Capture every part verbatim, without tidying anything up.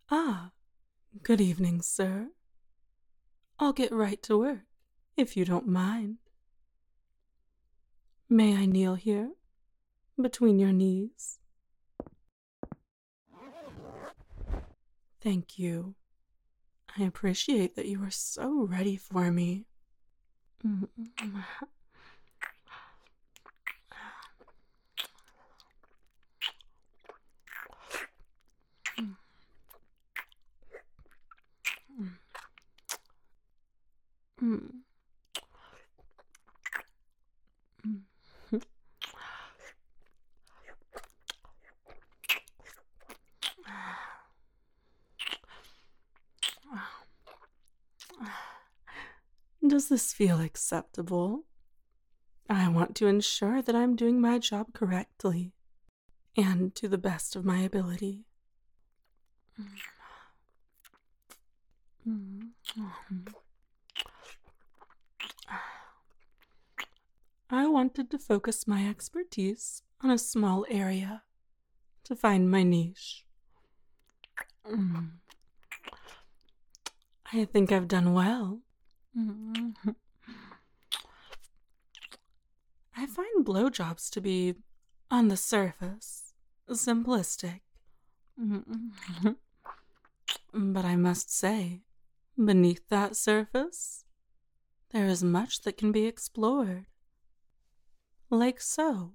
Ah, good evening, sir. I'll get right to work, if you don't mind. May I kneel here, between your knees? Thank you. I appreciate that you are so ready for me. Does this feel acceptable? I want to ensure that I'm doing my job correctly and to the best of my ability. I wanted to focus my expertise on a small area to find my niche. I think I've done well. I find blowjobs to be, on the surface, simplistic. But I must say, beneath that surface, there is much that can be explored. Like so.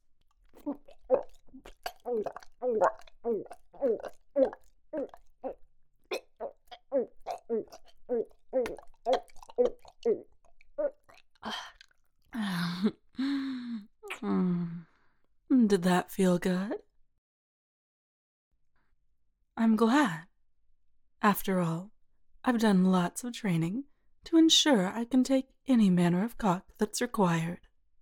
Did that feel good? I'm glad. After all, I've done lots of training to ensure I can take any manner of cock that's required.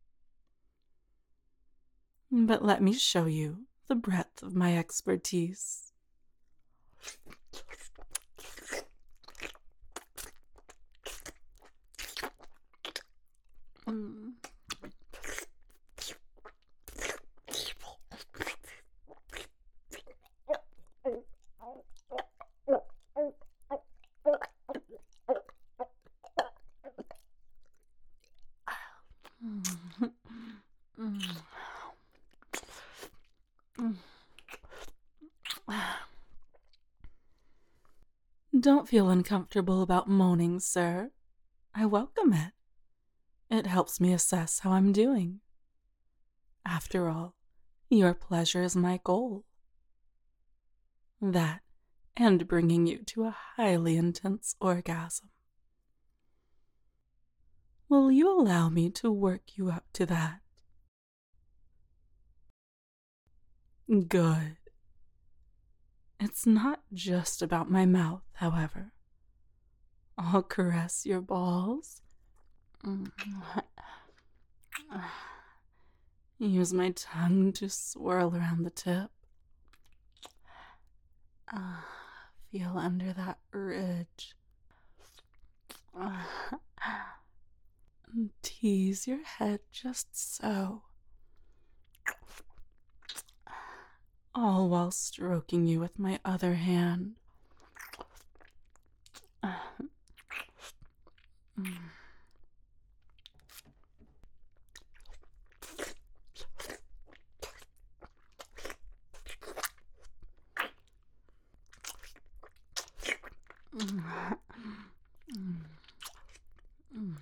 But let me show you the breadth of my expertise. Mm. Don't feel uncomfortable about moaning, sir. I welcome it. It helps me assess how I'm doing. After all, your pleasure is my goal. That, and bringing you to a highly intense orgasm. Will you allow me to work you up to that? Good. It's not just about my mouth, however. I'll caress your balls. Use my tongue to swirl around the tip. Uh, feel under that ridge. Uh, tease your head just so. All while stroking you with my other hand. Uh, mm. Mm. Mm. Mm.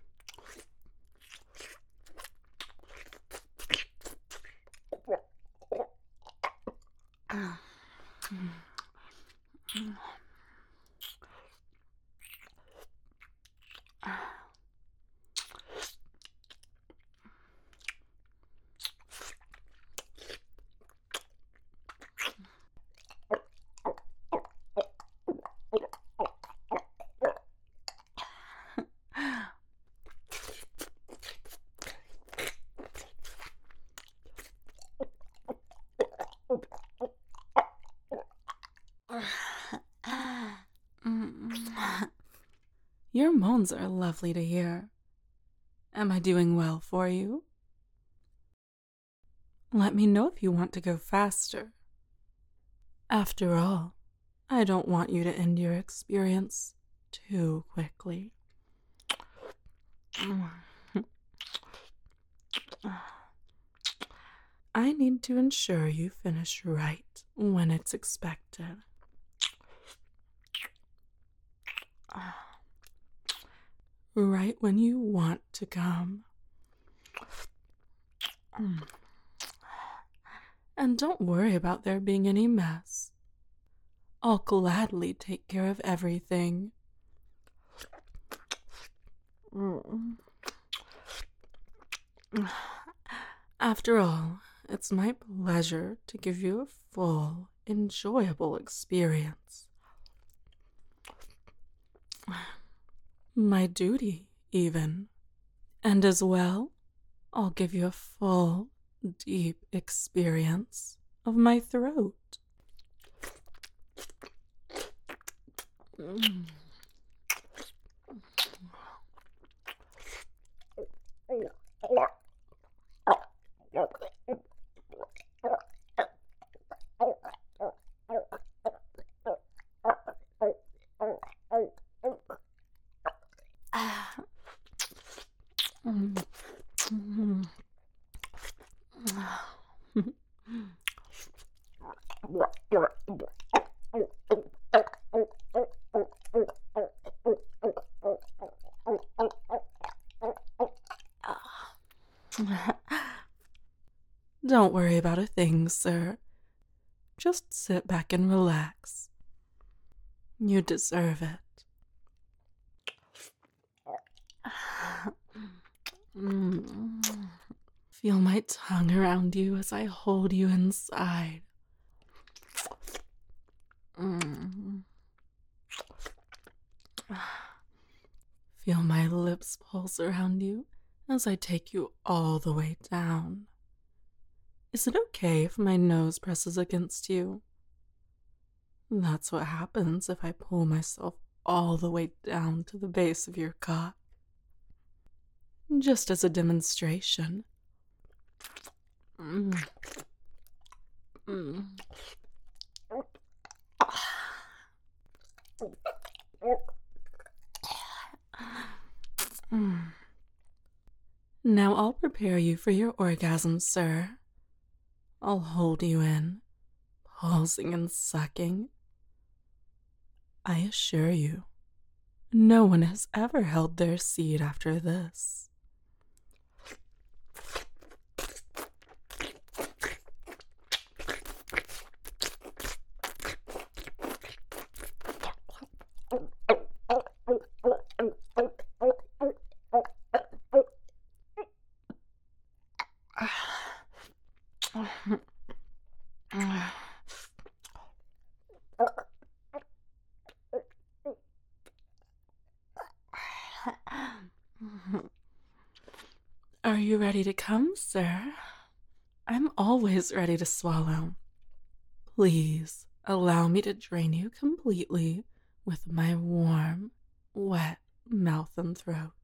Your moans are lovely to hear. Am I doing well for you? Let me know if you want to go faster. After all, I don't want you to end your experience too quickly. I need to ensure you finish right when it's expected. Right when you want to come. And don't worry about there being any mess. I'll gladly take care of everything. After all, it's my pleasure to give you a full, enjoyable experience. My duty, even. And as well, I'll give you a full, deep experience of my throat. Mm. Don't worry about a thing, sir. Just sit back and relax. You deserve it. Feel my tongue around you as I hold you inside. Feel my lips pulse around you as I take you all the way down. Is it okay if my nose presses against you? That's what happens if I pull myself all the way down to the base of your cock. Just as a demonstration. Mm. Mm. Mm. Now I'll prepare you for your orgasm, sir. I'll hold you in, pulsing and sucking. I assure you, no one has ever held their seed after this. Are you ready to come, sir? I'm always ready to swallow. Please allow me to drain you completely with my warm, wet mouth and throat.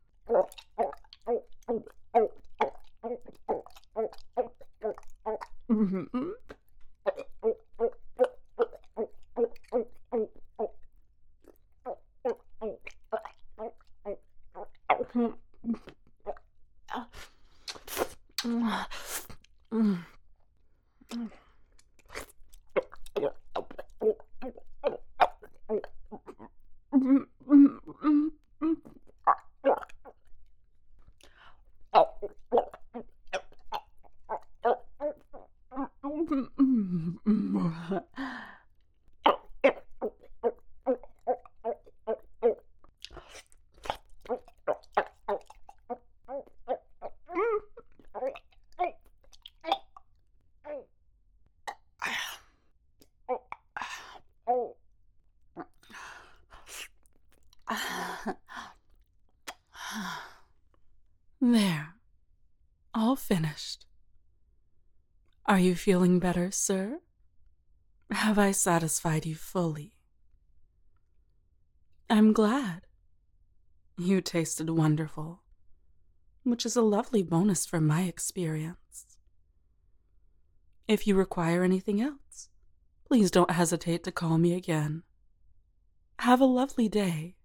There, all finished. Are you feeling better, sir? Have I satisfied you fully? I'm glad. You tasted wonderful, which is a lovely bonus for my experience. If you require anything else, please don't hesitate to call me again. Have a lovely day.